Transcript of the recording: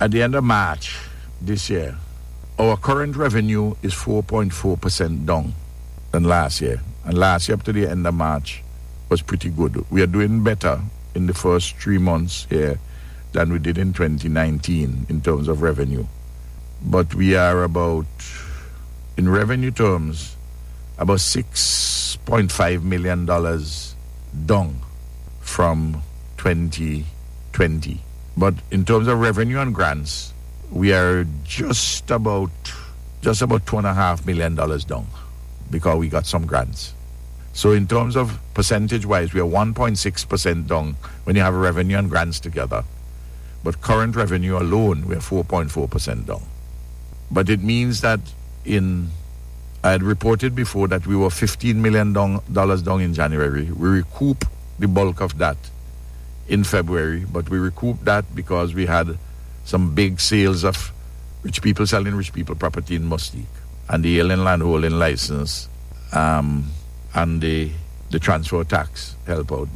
at the end of March this year, our current revenue is 4.4% down than last year. And last year up to the end of March was pretty good. We are doing better in the first 3 months here than we did in 2019 in terms of revenue. But we are about, in revenue terms, about $6.5 million down from 2020. But in terms of revenue and grants, we are just about $2.5 million down because we got some grants. So in terms of percentage-wise, we are 1.6% down when you have revenue and grants together. But current revenue alone, we are 4.4% down. But it means that I had reported before that we were $15 million down in January. We recoup the bulk of that in February, but we recouped that because we had some big sales of rich people selling rich people property in Mustique, and the alien land holding license, and the transfer tax help out.